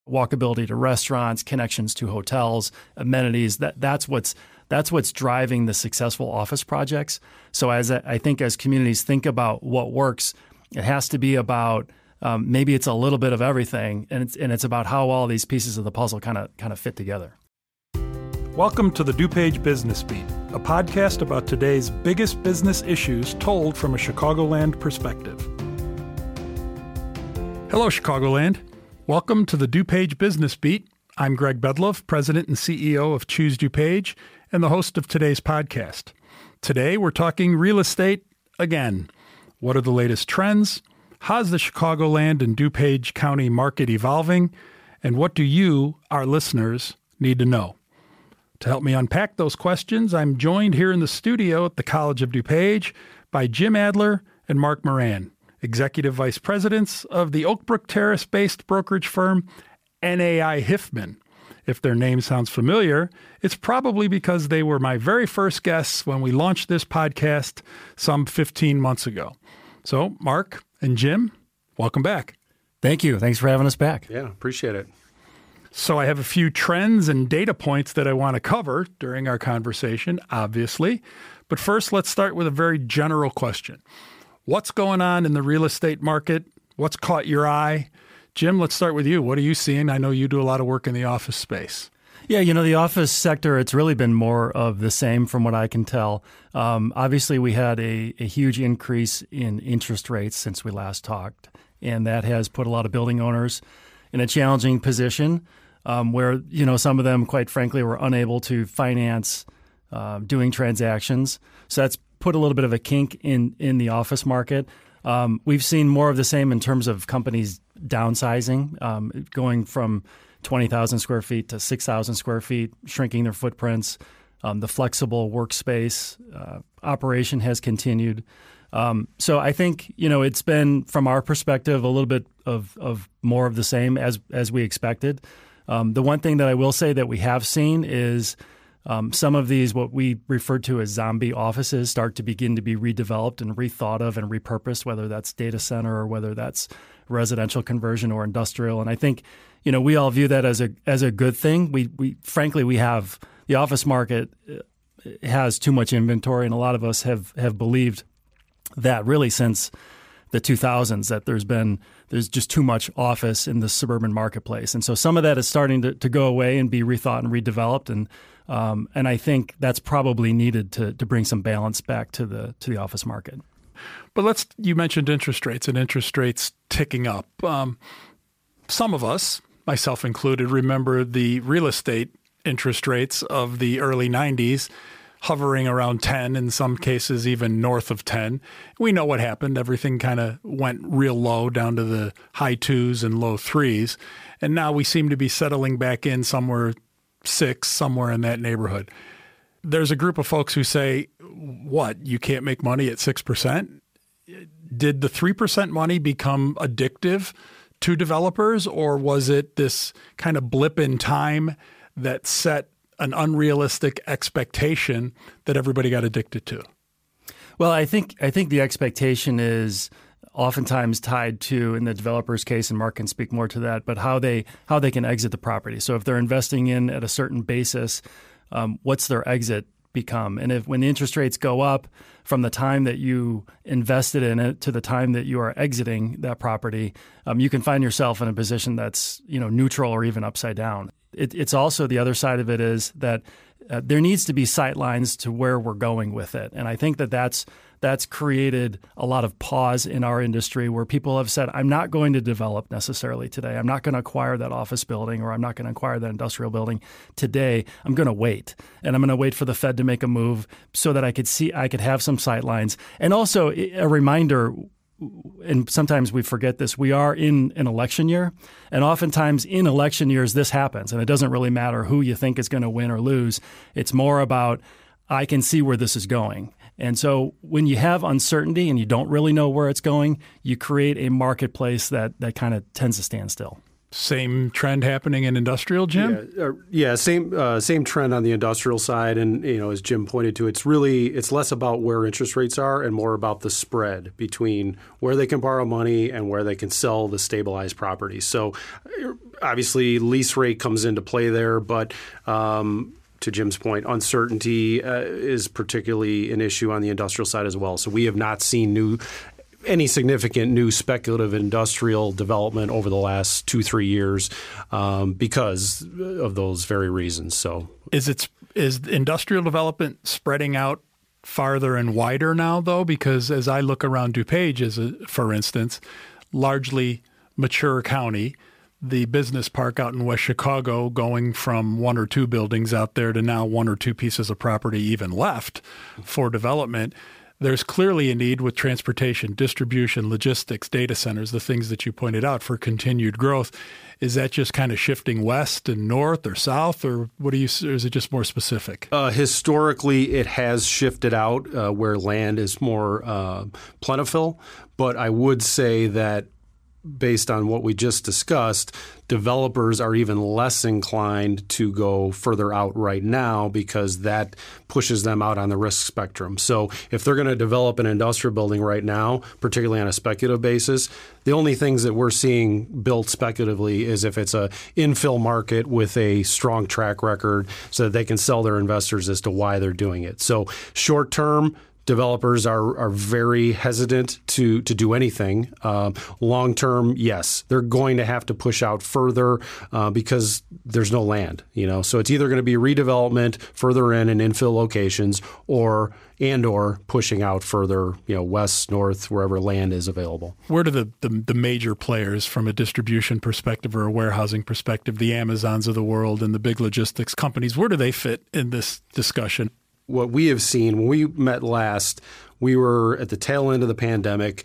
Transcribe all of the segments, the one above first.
walkability to restaurants, connections to hotels, amenities. That's what's driving the successful office projects. So I think as communities think about what works, it has to be about maybe it's a little bit of everything, and it's about how all these pieces of the puzzle kind of fit together. Welcome to the DuPage Business Beat, a podcast about today's biggest business issues told from a Chicagoland perspective. Hello, Chicagoland. Welcome to the DuPage Business Beat. I'm Greg Bedlove, President and CEO of Choose DuPage, and the host of today's podcast. Today, we're talking real estate again. What are the latest trends? How's the Chicagoland and DuPage County market evolving? And what do you, our listeners, need to know? To help me unpack those questions, I'm joined here in the studio at the College of DuPage by Jim Adler and Mark Moran, Executive Vice Presidents of the Oak Brook Terrace-based brokerage firm NAI Hiffman. If their name sounds familiar, it's probably because they were my very first guests when we launched this podcast some 15 months ago. So, Mark and Jim, welcome back. Thank you. Thanks for having us back. Yeah, appreciate it. So I have a few trends and data points that I want to cover during our conversation, obviously. But first, let's start with a very general question. What's going on in the real estate market? What's caught your eye? Jim, let's start with you. What are you seeing? I know you do a lot of work in the office space. Yeah, the office sector, it's really been more of the same from what I can tell. Obviously, we had a huge increase in interest rates since we last talked, and that has put a lot of building owners in a challenging position where, some of them, quite frankly, were unable to finance doing transactions. So that's put a little bit of a kink in the office market. We've seen more of the same in terms of companies downsizing, going from 20,000 square feet to 6,000 square feet, shrinking their footprints. The flexible workspace operation has continued. So I think, it's been, from our perspective, a little bit of more of the same as we expected. The one thing that I will say that we have seen is some of these, what we refer to as zombie offices, start to begin to be redeveloped and rethought of and repurposed, whether that's data center or whether that's residential conversion or industrial. And I think, we all view that as a good thing. We frankly, have the office market has too much inventory, and a lot of us have believed that really since the 2000s, that there's just too much office in the suburban marketplace. And so some of that is starting to go away and be rethought and redeveloped. And I think that's probably needed to bring some balance back to the office market. But you mentioned interest rates and interest rates ticking up. Some of us, myself included, remember the real estate interest rates of the early 90s hovering around 10, in some cases even north of 10. We know what happened. Everything kind of went real low down to the high 2s and low 3s. And now we seem to be settling back in somewhere 6, somewhere in that neighborhood. There's a group of folks who say, what, you can't make money at 6%? Did the 3% money become addictive to developers, or was it this kind of blip in time that set an unrealistic expectation that everybody got addicted to? Well, I think the expectation is oftentimes tied to, in the developer's case, and Mark can speak more to that, but how they can exit the property. So if they're investing in at a certain basis, what's their exit become? And when the interest rates go up from the time that you invested in it to the time that you are exiting that property, you can find yourself in a position that's neutral or even upside down. It's also, the other side of it is that there needs to be sight lines to where we're going with it. And I think that's created a lot of pause in our industry where people have said, I'm not going to develop necessarily today. I'm not going to acquire that office building, or I'm not going to acquire that industrial building today. I'm going to wait. And I'm going to wait for the Fed to make a move so that I could have some sight lines. And also a reminder, and sometimes we forget this, we are in an election year. And oftentimes in election years, this happens. And it doesn't really matter who you think is going to win or lose. It's more about, I can see where this is going. And so when you have uncertainty and you don't really know where it's going, you create a marketplace that kind of tends to stand still. Same trend happening in industrial, Jim? Same trend on the industrial side. And, as Jim pointed to, it's less about where interest rates are and more about the spread between where they can borrow money and where they can sell the stabilized properties. So obviously lease rate comes into play there, but to Jim's point, uncertainty is particularly an issue on the industrial side as well. So we have not seen any significant new speculative industrial development over the last 2-3 years because of those very reasons. So is industrial development spreading out farther and wider now, though? Because as I look around DuPage, for instance, largely mature county, the business park out in West Chicago going from 1 or 2 buildings out there to now 1 or 2 pieces of property even left for development. There's clearly a need with transportation, distribution, logistics, data centers, the things that you pointed out for continued growth. Is that just kind of shifting west and north or south, or or is it just more specific? Historically, it has shifted out where land is more plentiful, but I would say that based on what we just discussed, developers are even less inclined to go further out right now because that pushes them out on the risk spectrum. So if they're going to develop an industrial building right now, particularly on a speculative basis, the only things that we're seeing built speculatively is if it's a infill market with a strong track record so that they can sell their investors as to why they're doing it. So short term, developers are very hesitant to do anything. Long term, yes, they're going to have to push out further because there's no land. So it's either going to be redevelopment further in and infill locations, or pushing out further, west, north, wherever land is available. Where do the major players from a distribution perspective or a warehousing perspective, the Amazons of the world and the big logistics companies, where do they fit in this discussion? What we have seen, when we met last, we were at the tail end of the pandemic.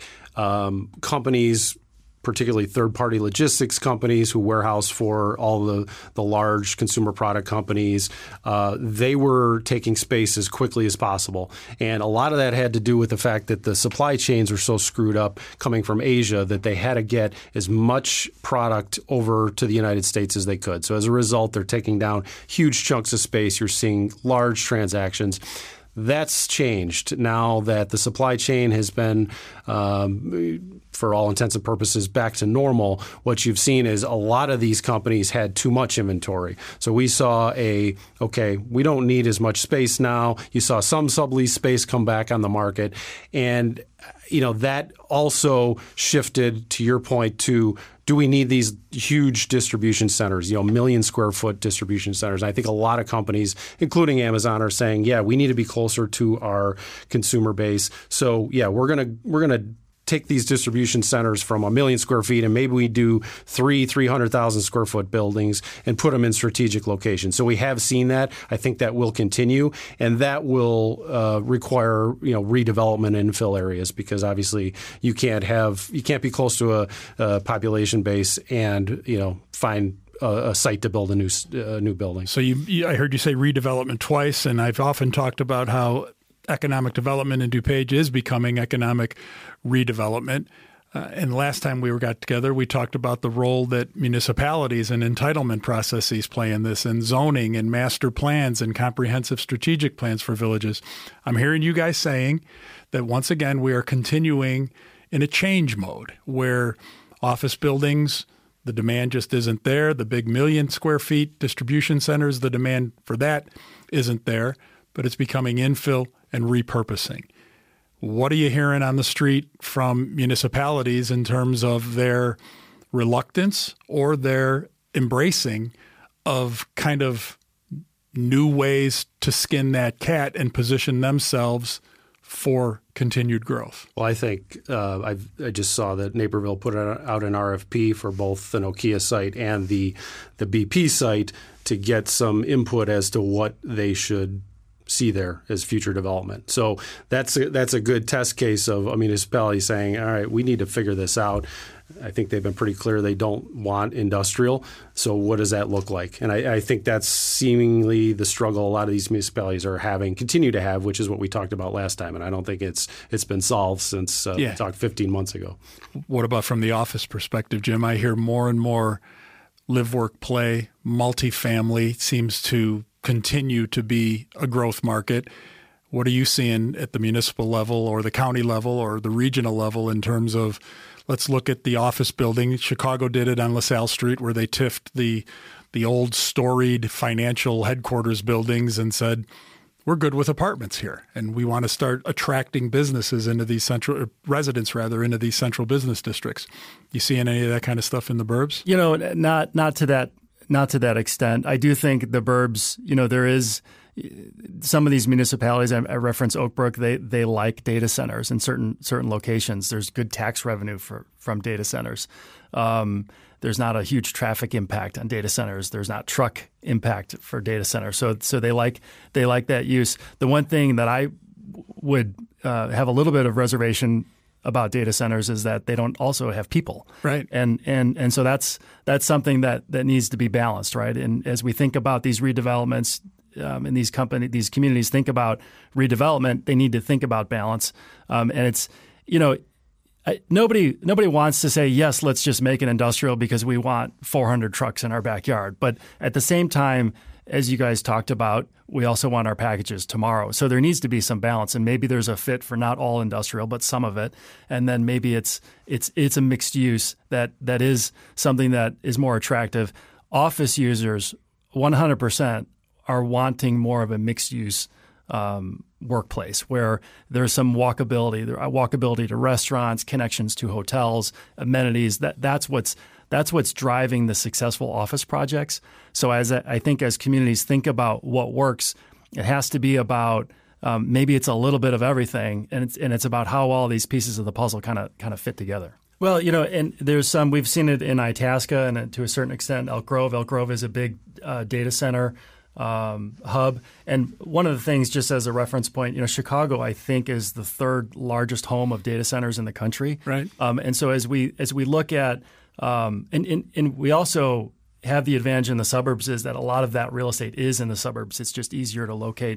Companies, particularly third-party logistics companies who warehouse for all the large consumer product companies, they were taking space as quickly as possible. And a lot of that had to do with the fact that the supply chains were so screwed up coming from Asia that they had to get as much product over to the United States as they could. So as a result, they're taking down huge chunks of space. You're seeing large transactions. That's changed now that the supply chain has been, for all intents and purposes, back to normal. What you've seen is a lot of these companies had too much inventory. So we saw we don't need as much space now. You saw some sublease space come back on the market. And, that also shifted, to your point, to do we need these huge distribution centers, million square foot distribution centers? And I think a lot of companies, including Amazon, are saying, we need to be closer to our consumer base. So, we're gonna take these distribution centers from 1 million square feet and maybe we do 300,000 square foot buildings and put them in strategic locations. So we have seen that. I think that will continue, and that will require redevelopment in infill areas because obviously you can't be close to a population base and find a site to build a new building. So I heard you say redevelopment twice, and I've often talked about how economic development in DuPage is becoming economic redevelopment. And last time we got together, we talked about the role that municipalities and entitlement processes play in this, and zoning and master plans and comprehensive strategic plans for villages. I'm hearing you guys saying that once again, we are continuing in a change mode where office buildings, the demand just isn't there. The big 1 million square feet distribution centers, the demand for that isn't there, but it's becoming infill and repurposing. What are you hearing on the street from municipalities in terms of their reluctance or their embracing of kind of new ways to skin that cat and position themselves for continued growth? Well, I think I just saw that Naperville put out an RFP for both the Nokia site and the BP site to get some input as to what they should see there as future development. So that's a good test case of a municipality saying, all right, we need to figure this out. I think they've been pretty clear they don't want industrial. So what does that look like? And I think that's seemingly the struggle a lot of these municipalities are continue to have, which is what we talked about last time. And I don't think it's been solved since we talked 15 months ago. What about from the office perspective, Jim? I hear more and more live, work, play, multifamily seems to continue to be a growth market. What are you seeing at the municipal level or the county level or the regional level in terms of, let's look at the office building. Chicago did it on LaSalle Street where they tiffed the old storied financial headquarters buildings and said, we're good with apartments here, and we want to start attracting businesses into these residents into these central business districts. You seeing any of that kind of stuff in the burbs? Not to that extent. I do think the burbs, there is some of these municipalities. I reference Oak Brook. They like data centers in certain locations. There's good tax revenue from data centers. There's not a huge traffic impact on data centers. There's not truck impact for data centers. So they like that use. The one thing that I would have a little bit of reservation about data centers is that they don't also have people. Right. And so that's something that needs to be balanced, right? And as we think about these redevelopments, and these communities think about redevelopment, they need to think about balance. And it's, nobody wants to say, yes, let's just make it industrial because we want 400 trucks in our backyard. But at the same time, as you guys talked about, we also want our packages tomorrow. So there needs to be some balance, and maybe there's a fit for not all industrial, but some of it. And then maybe it's a mixed use that is something that is more attractive. Office users, 100%, are wanting more of a mixed use workplace where there's some walkability to restaurants, connections to hotels, amenities. That's what's driving the successful office projects. So I think as communities think about what works, it has to be about maybe it's a little bit of everything, and it's about how all these pieces of the puzzle kind of fit together. Well, and there's we've seen it in Itasca and to a certain extent Elk Grove. Elk Grove is a big data center hub. And one of the things, just as a reference point, Chicago, I think, is the third largest home of data centers in the country. Right. And so as we look at, and we also have the advantage in the suburbs is that a lot of that real estate is in the suburbs. It's just easier to locate.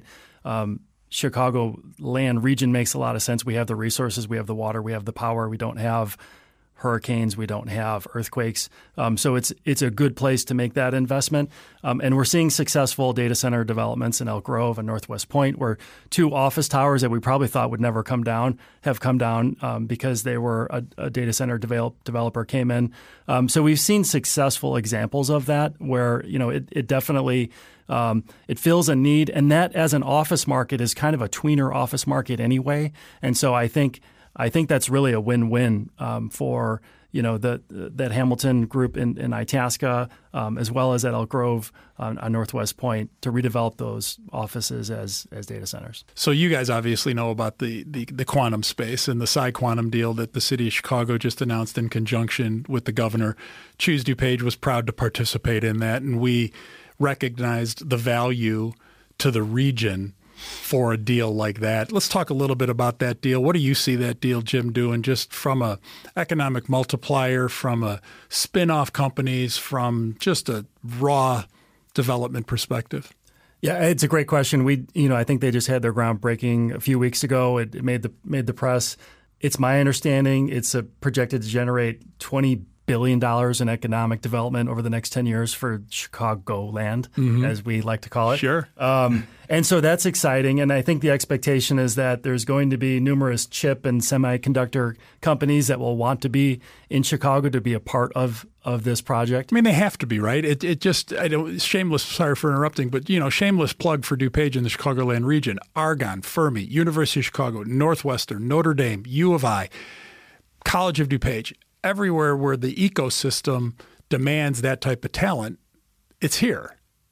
Chicago land region makes a lot of sense. We have the resources, we have the water, we have the power. We don't have hurricanes, we don't have earthquakes. So it's a good place to make that investment. And we're seeing successful data center developments in Elk Grove and Northwest Point, where two office towers that we probably thought would never come down have come down because they were a data center developer came in. So we've seen successful examples of that where, it definitely it fills a need. And that as an office market is kind of a tweener office market anyway. And so I think that's really a win-win for that Hamilton group in Itasca, as well as at Elk Grove on Northwest Point, to redevelop those offices as data centers. So you guys obviously know about the quantum space and the PsiQuantum deal that the city of Chicago just announced in conjunction with the governor. Choose DuPage was proud to participate in that, and we recognized the value to the region for a deal like that. Let's talk a little bit about that deal. What do you see that deal, Jim, doing just from a economic multiplier, from a spin-off companies, from just a raw development perspective? Yeah, it's a great question. I think they just had their groundbreaking a few weeks ago. It made the press. It's my understanding it's projected to generate $20 billion in economic development over the next 10 years for Chicagoland, as we like to call it. Sure. And so that's exciting. And I think the expectation is that there's going to be numerous chip and semiconductor companies that will want to be in Chicago to be a part of this project. I mean, they have to be, right? Shameless, sorry for interrupting, but, shameless plug for DuPage in the Chicagoland region. Argonne, Fermi, University of Chicago, Northwestern, Notre Dame, U of I, College of DuPage. Everywhere where the ecosystem demands that type of talent, it's here.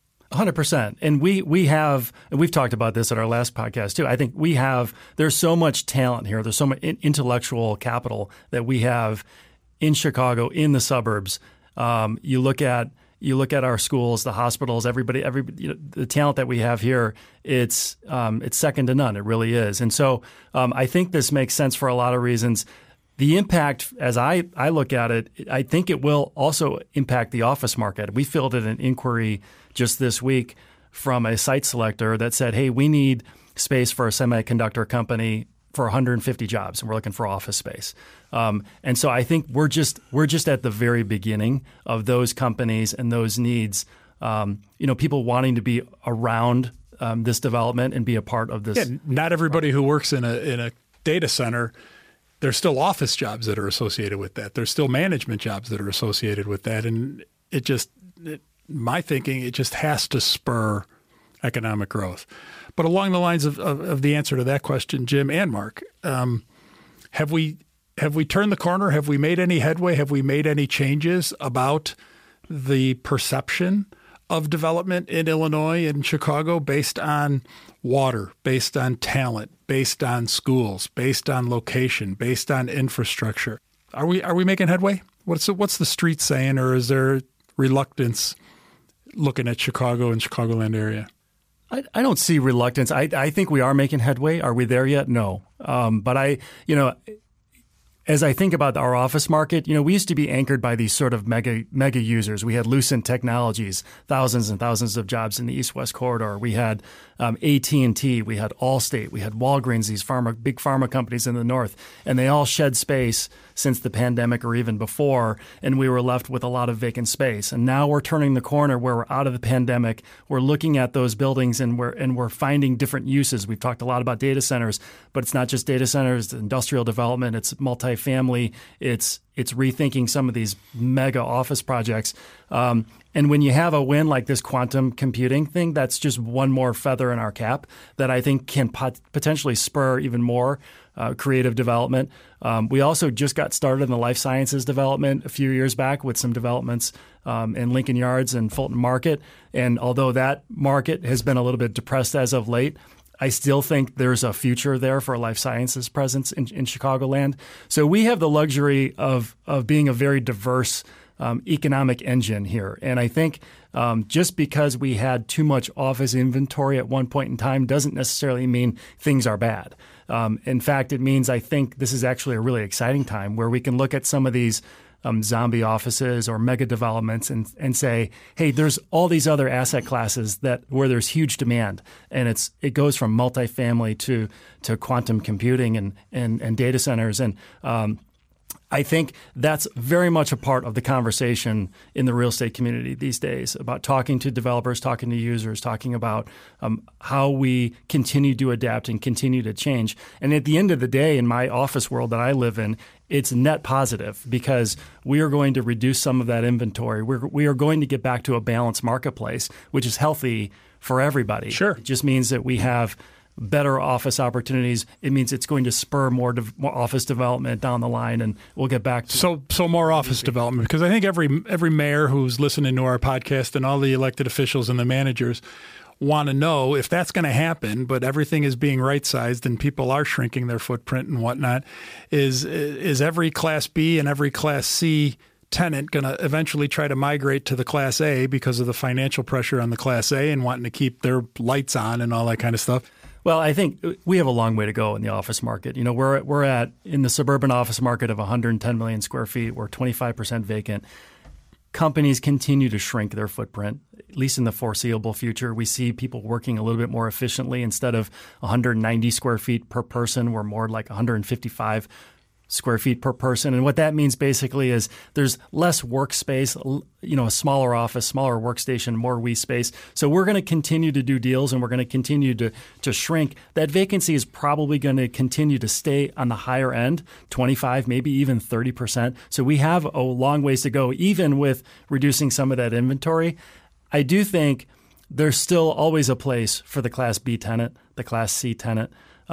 100%. And we've talked about this at our last podcast too. I think there's so much talent here. There's so much intellectual capital that we have in Chicago, in the suburbs. You look at our schools, the hospitals, everybody, the talent that we have here, it's second to none. It really is. And so I think this makes sense for a lot of reasons. The impact, as I look at it, I think it will also impact the office market. We fielded an inquiry just this week from a site selector that said, hey, we need space for a semiconductor company for 150 jobs, and we're looking for office space. And so I think we're just at the very beginning of those companies and those needs. People wanting to be around this development and be a part of this. Yeah, not everybody who works in a data center, there's still office jobs that are associated with that. There's still management jobs that are associated with that. And my thinking, it just has to spur economic growth. But along the lines of the answer to that question, Jim and Mark, have we turned the corner? Have we made any headway? Have we made any changes about the perception of development in Illinois and Chicago based on water, based on talent, based on schools, based on location, based on infrastructure? Are we making headway? What's the street saying, or is there reluctance looking at Chicago and Chicagoland area? I don't see reluctance. I think we are making headway. Are we there yet? No. But as I think about our office market, we used to be anchored by these sort of mega users. We had Lucent Technologies, thousands and thousands of jobs in the East-West corridor. We had AT&T, we had Allstate, we had Walgreens, these big pharma companies in the north, and they all shed space since the pandemic or even before, and we were left with a lot of vacant space. And now we're turning the corner where we're out of the pandemic. We're looking at those buildings and we're finding different uses. We've talked a lot about data centers, but it's not just data centers, it's industrial development, it's multifamily, it's rethinking some of these mega office projects. And when you have a win like this quantum computing thing, that's just one more feather in our cap that I think can potentially spur even more creative development. We also just got started in the life sciences development a few years back with some developments in Lincoln Yards and Fulton Market. And although that market has been a little bit depressed as of late, I still think there's a future there for a life sciences presence in Chicagoland. So we have the luxury of being a very diverse economic engine here. And I think just because we had too much office inventory at one point in time doesn't necessarily mean things are bad. In fact, it means I think this is actually a really exciting time where we can look at some of these zombie offices or mega developments and say, hey, there's all these other asset classes where there's huge demand, and it goes from multifamily to quantum computing and data centers. And I think that's very much a part of the conversation in the real estate community these days about talking to developers, talking to users, talking about how we continue to adapt and continue to change. And at the end of the day, in my office world that I live in, it's net positive because we are going to reduce some of that inventory. We are going to get back to a balanced marketplace, which is healthy for everybody. Sure. It just means that we have better office opportunities. It means it's going to spur more office development down the line, and we'll get back to so more office development, because I think every mayor who's listening to our podcast and all the elected officials and the managers want to know if that's going to happen, but everything is being right-sized and people are shrinking their footprint and whatnot, is every Class B and every Class C tenant going to eventually try to migrate to the Class A because of the financial pressure on the Class A and wanting to keep their lights on and all that kind of stuff? Well, I think we have a long way to go in the office market. We're at in the suburban office market of 110 million square feet. We're 25% vacant. Companies continue to shrink their footprint, at least in the foreseeable future. We see people working a little bit more efficiently. Instead of 190 square feet per person, we're more like 155 square feet per person. And what that means basically is there's less workspace, a smaller office, smaller workstation, more space. So we're going to continue to do deals and we're going to continue to shrink. That vacancy is probably going to continue to stay on the higher end, 25, maybe even 30%. So we have a long ways to go, even with reducing some of that inventory. I do think there's still always a place for the Class B tenant, the Class C tenant.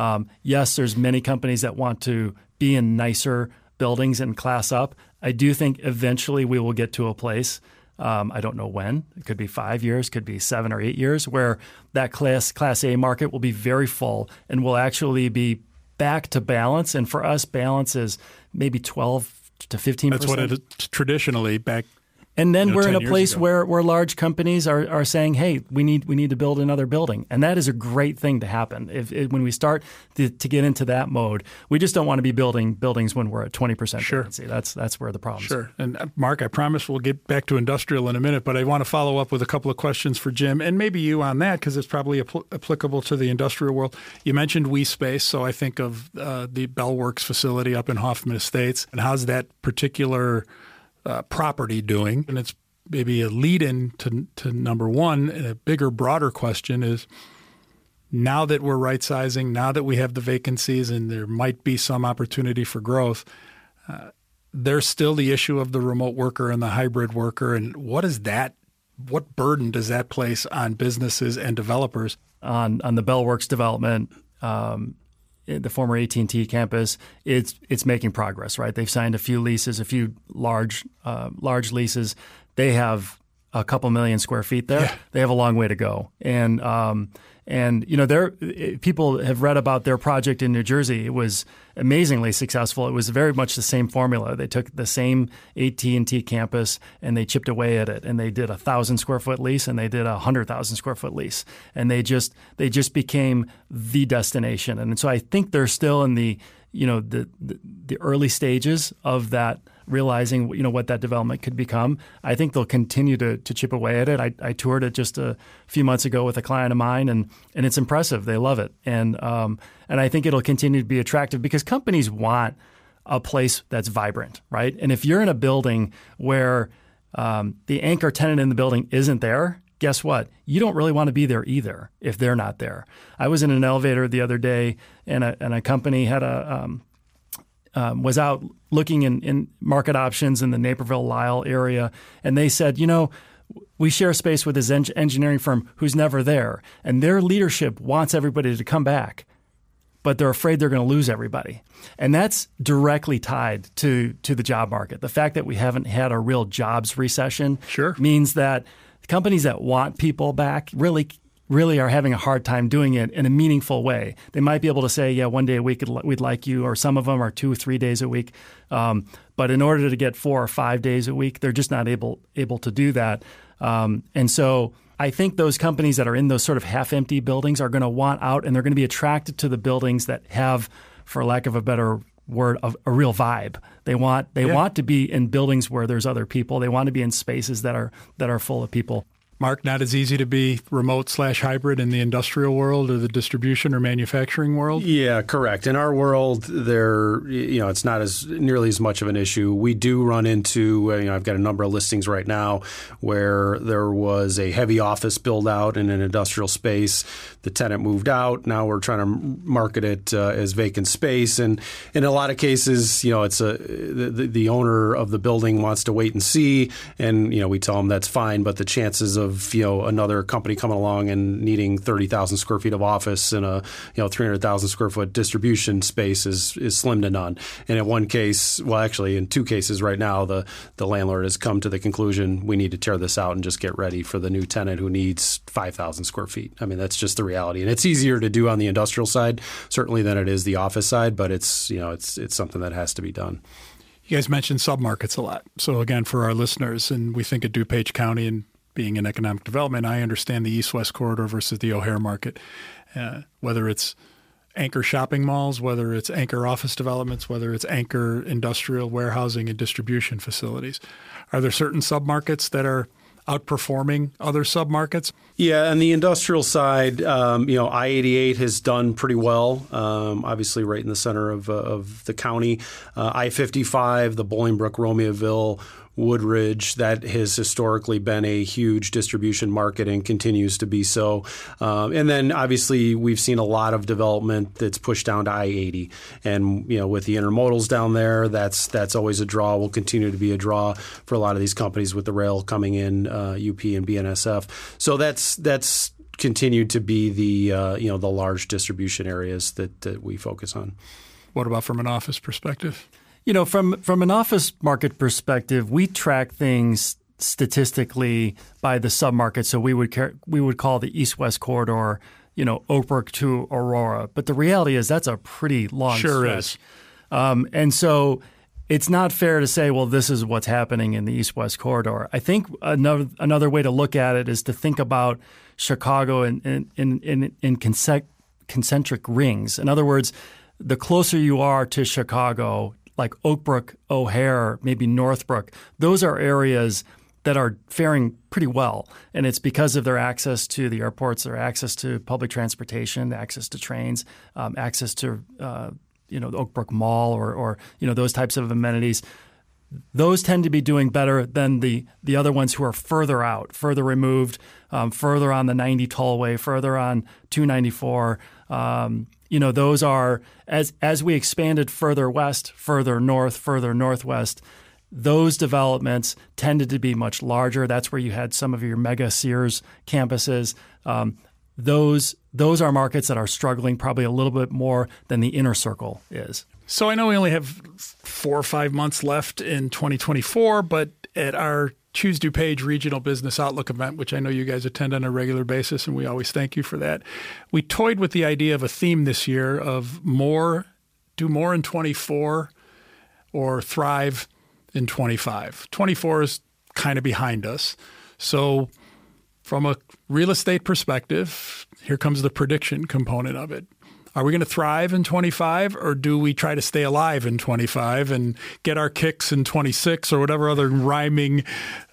Yes, there's many companies that want to be in nicer buildings and class up. I do think eventually we will get to a place, I don't know when, it could be 5 years, could be 7 or 8 years, where that Class A market will be very full and will actually be back to balance. And for us, balance is maybe 12 to 15%. That's what it is traditionally back And then we're in a 10 years place ago. where large companies are saying, "Hey, we need to build another building," and that is a great thing to happen. When we start to get into that mode, we just don't want to be building buildings when we're at 20% vacancy. That's where the problem is. Sure. And Mark, I promise we'll get back to industrial in a minute, but I want to follow up with a couple of questions for Jim and maybe you on that because it's probably applicable to the industrial world. You mentioned WeSpace, so I think of the Bellworks facility up in Hoffman Estates, and how's that particular property doing? And it's maybe a lead-in to number one, and a bigger, broader question is, now that we're right-sizing, now that we have the vacancies and there might be some opportunity for growth, there's still the issue of the remote worker and the hybrid worker. And what burden does that place on businesses and developers? On the Bellworks development, the former AT&T campus, it's making progress, right? They've signed a few leases, a few large leases. They have a couple million square feet there. Yeah. They have a long way to go. And people have read about their project in New Jersey. It was amazingly successful. It was very much the same formula. They took the same AT&T campus and they chipped away at it. And they did 1,000 square foot lease and they did 100,000 square foot lease. And they just became the destination. And so I think they're still in the early stages of that, realizing what that development could become. I think they'll continue to chip away at it. I toured it just a few months ago with a client of mine, and it's impressive. They love it, and I think it'll continue to be attractive because companies want a place that's vibrant, right? And if you're in a building where the anchor tenant in the building isn't there, guess what? You don't really want to be there either if they're not there. I was in an elevator the other day, and a company had was out looking in market options in the Naperville, Lisle area, and they said, we share space with this engineering firm who's never there, and their leadership wants everybody to come back, but they're afraid they're going to lose everybody. And that's directly tied to the job market. The fact that we haven't had a real jobs recession means that companies that want people back really are having a hard time doing it in a meaningful way. They might be able to say, yeah, one day a week we'd like you, or some of them are 2 or 3 days a week. But in order to get 4 or 5 days a week, they're just not able to do that. And so I think those companies that are in those sort of half-empty buildings are going to want out, and they're going to be attracted to the buildings that have, for lack of a better word, a real vibe. They want to be in buildings where there's other people. They want to be in spaces that are full of people. Mark, not as easy to be remote/hybrid in the industrial world or the distribution or manufacturing world? Yeah, correct. In our world, it's not as nearly as much of an issue. We do run into, I've got a number of listings right now where there was a heavy office build out in an industrial space. The tenant moved out. Now we're trying to market it as vacant space. And in a lot of cases, it's the owner of the building wants to wait and see. And, we tell them that's fine, but the chances of another company coming along and needing 30,000 square feet of office and a 300,000 square foot distribution space is slim to none. And in one case, well, actually in 2 cases right now, the landlord has come to the conclusion we need to tear this out and just get ready for the new tenant who needs 5,000 square feet. I mean, that's just the reality, and it's easier to do on the industrial side certainly than it is the office side, but it's something that has to be done. You guys mentioned submarkets a lot. So again, for our listeners, and we think of DuPage County and being in economic development, I understand the East-West corridor versus the O'Hare market, whether it's anchor shopping malls, whether it's anchor office developments, whether it's anchor industrial warehousing and distribution facilities. Are there certain submarkets that are outperforming other submarkets? Yeah, on the industrial side, I-88 has done pretty well, obviously right in the center of the county. I-55, the Bolingbrook, Romeoville, Woodridge, that has historically been a huge distribution market and continues to be so. And then obviously we've seen a lot of development that's pushed down to I-80. And, with the intermodals down there, that's always a draw, will continue to be a draw for a lot of these companies with the rail coming in, UP and BNSF. So that's continued to be the large distribution areas that we focus on. What about from an office perspective? From an office market perspective, we track things statistically by the submarket. So we would call the East-West corridor, Oak Brook to Aurora. But the reality is that's a pretty long stretch. Sure is. And so it's not fair to say, well, this is what's happening in the East-West corridor. I think another way to look at it is to think about Chicago in concentric rings. In other words, the closer you are to Chicago, like Oak Brook, O'Hare, maybe Northbrook, those are areas that are faring pretty well. And it's because of their access to the airports, their access to public transportation, access to trains, access to the Oak Brook Mall or those types of amenities. Those tend to be doing better than the other ones who are further out, further removed, further on the 90 tollway, further on 294. Those are, as we expanded further west, further north, further northwest, those developments tended to be much larger. That's where you had some of your mega Sears campuses. Those are markets that are struggling probably a little bit more than the inner circle is. So I know we only have 4 or 5 months left in 2024, but at our Choose DuPage Regional Business Outlook event, which I know you guys attend on a regular basis, and we always thank you for that, we toyed with the idea of a theme this year of do more in 24 or thrive in 25. 24 is kind of behind us. So from a real estate perspective, here comes the prediction component of it. Are we going to thrive in 25, or do we try to stay alive in 25 and get our kicks in 26 or whatever other rhyming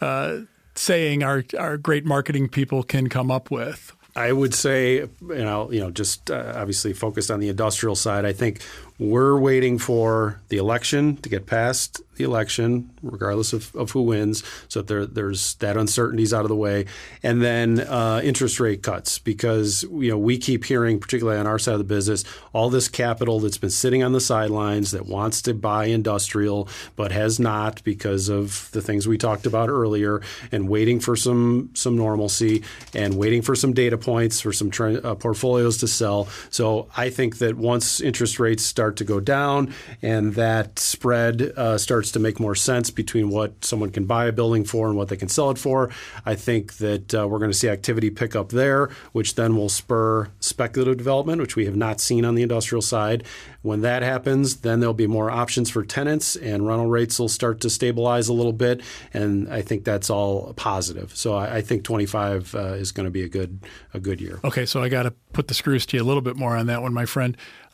saying our great marketing people can come up with? I would say, just obviously focused on the industrial side, I think we're waiting for the election to get past the election, regardless of who wins, so that there's that uncertainty's out of the way, and then interest rate cuts, because we keep hearing, particularly on our side of the business, all this capital that's been sitting on the sidelines that wants to buy industrial but has not because of the things we talked about earlier, and waiting for some normalcy and waiting for some data points for some portfolios to sell. So I think that once interest rates start to go down and that spread starts to make more sense between what someone can buy a building for and what they can sell it for, I think that we're going to see activity pick up there, which then will spur speculative development, which we have not seen on the industrial side. When that happens, then there'll be more options for tenants and rental rates will start to stabilize a little bit, and I think that's all positive. So I think 25 is going to be a good year. Okay, so I got to put the screws to you a little bit more on that one, my friend.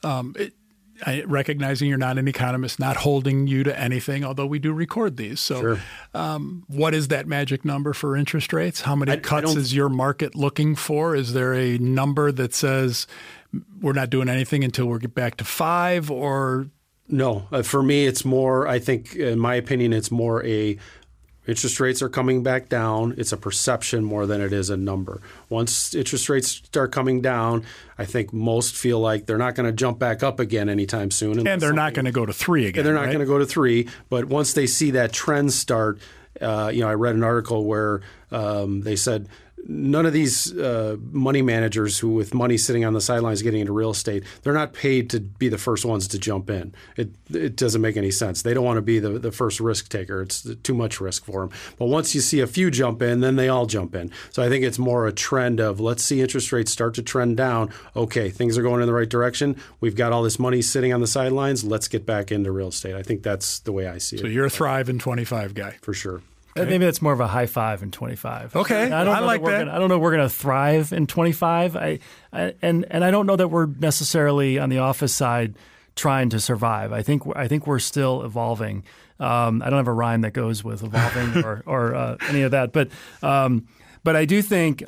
Recognizing you're not an economist, not holding you to anything, although we do record these. So sure. What is that magic number for interest rates? How many cuts is your market looking for? Is there a number that says we're not doing anything until we get back to 5? Or no, for me, it's more, I think, in my opinion, it's more interest rates are coming back down. It's a perception more than it is a number. Once interest rates start coming down, I think most feel like they're not going to jump back up again anytime soon. And they're not going to go to 3 again. And they're not going to go to 3. But once they see that trend start, I read an article where they said none of these money managers who with money sitting on the sidelines getting into real estate, they're not paid to be the first ones to jump in. It doesn't make any sense. They don't want to be the first risk taker. It's too much risk for them. But once you see a few jump in, then they all jump in. So I think it's more a trend of let's see interest rates start to trend down. Okay, things are going in the right direction. We've got all this money sitting on the sidelines. Let's get back into real estate. I think that's the way I see it. So you're a thrive in 25 guy. For sure. Okay. Maybe that's more of a high 5 in 25. Okay, I like that. I don't know if we're going to thrive in 25. And I don't know that we're necessarily on the office side trying to survive. I think we're still evolving. I don't have a rhyme that goes with evolving or any of that. But I do think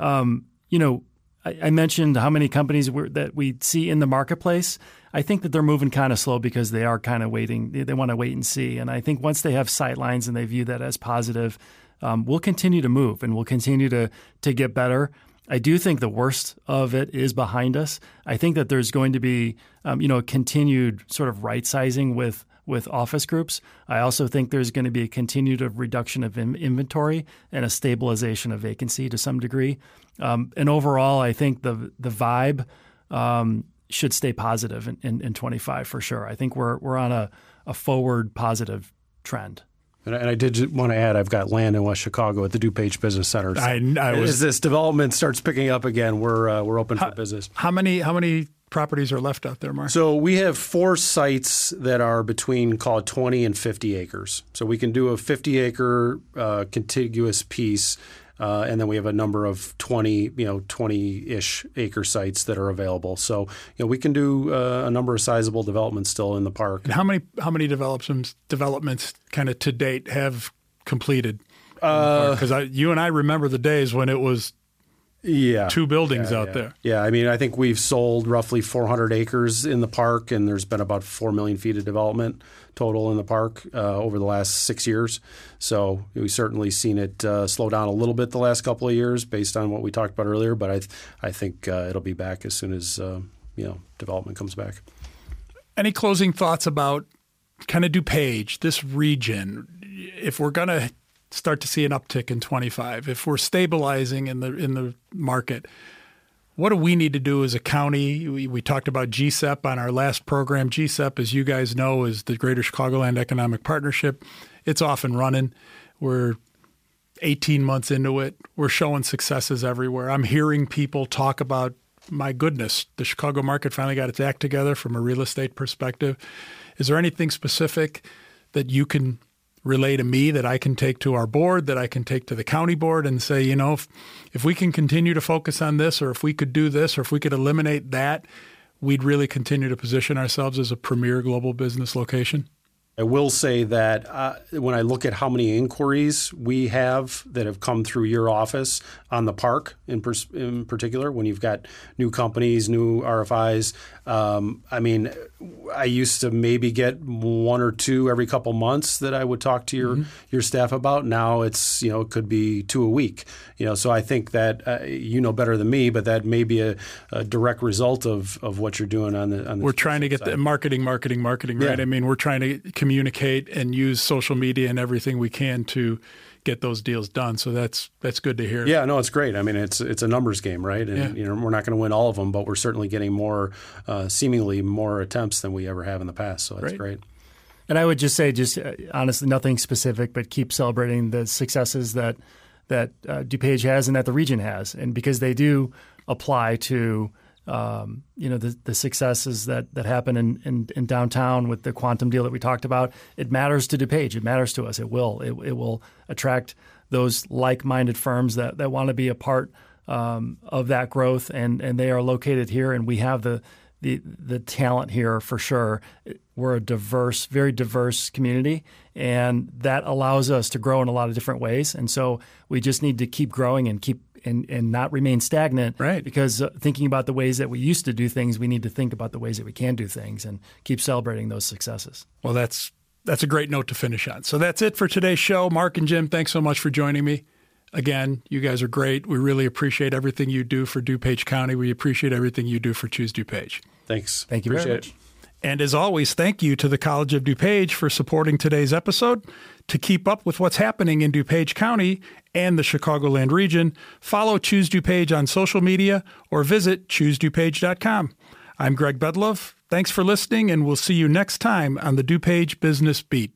I mentioned how many companies that we see in the marketplace. I think that they're moving kind of slow because they are kind of waiting. They want to wait and see. And I think once they have sight lines and they view that as positive, we'll continue to move and we'll continue to get better. I do think the worst of it is behind us. I think that there's going to be a continued sort of right sizing with office groups. I also think there's going to be a continued reduction of inventory and a stabilization of vacancy to some degree. And overall, I think the vibe should stay positive in 25 for sure. I think we're on a forward positive trend. And I did want to add, I've got land in West Chicago at the DuPage Business Center. So as this development starts picking up again, we're open for business. How many properties are left out there, Mark? So we have 4 sites that are between, call it 20 and 50 acres. So we can do a 50-acre contiguous piece, and then we have a number of 20-ish acre sites that are available. So we can do a number of sizable developments still in the park. And how many developments kind of to date have completed? Because you and I remember the days when it was 2 buildings out there. Yeah, I mean, I think we've sold roughly 400 acres in the park, and there's been about 4 million feet of development total in the park over the last 6 years. So we've certainly seen it slow down a little bit the last couple of years based on what we talked about earlier, but I think it'll be back as soon as development comes back. Any closing thoughts about kind of DuPage, this region, if we're going to start to see an uptick in 25, if we're stabilizing in the market, what do we need to do as a county? We talked about GSEP on our last program. GSEP, as you guys know, is the Greater Chicagoland Economic Partnership. It's off and running. We're 18 months into it. We're showing successes everywhere. I'm hearing people talk about, my goodness, the Chicago market finally got its act together from a real estate perspective. Is there anything specific that you can relay to me that I can take to our board, that I can take to the county board and say, if we can continue to focus on this, or if we could do this, or if we could eliminate that, we'd really continue to position ourselves as a premier global business location? I will say that when I look at how many inquiries we have that have come through your office on the park in particular, when you've got new companies, new RFIs, I mean, I used to maybe get 1 or 2 every couple months that I would talk to your staff about. Now it's, it could be 2 a week. So I think that better than me, but that may be a direct result of what you're doing on the We're trying to get the marketing, right? Yeah. I mean, we're trying to communicate and use social media and everything we can to get those deals done. So that's good to hear. Yeah, no, it's great. I mean, it's a numbers game, right? And we're not going to win all of them, but we're certainly getting seemingly more attempts than we ever have in the past. So that's great. And I would just say, honestly, nothing specific, but keep celebrating the successes that DuPage has and that the region has, and because they do apply to the successes that happen in downtown with the Quantum deal that we talked about. It matters to DuPage. It matters to us. It will attract those like-minded firms that want to be a part of that growth, and they are located here, and we have the talent here for sure. We're a very diverse community, and that allows us to grow in a lot of different ways. And so we just need to keep growing and and not remain stagnant. Right. Because thinking about the ways that we used to do things, we need to think about the ways that we can do things and keep celebrating those successes. Well, that's a great note to finish on. So that's it for today's show. Mark and Jim, thanks so much for joining me. Again, you guys are great. We really appreciate everything you do for DuPage County. We appreciate everything you do for Choose DuPage. Thanks. Thank you very much. And as always, thank you to the College of DuPage for supporting today's episode. To keep up with what's happening in DuPage County and the Chicagoland region, follow Choose DuPage on social media or visit choosedupage.com. I'm Greg Bedlove. Thanks for listening, and we'll see you next time on the DuPage Business Beat.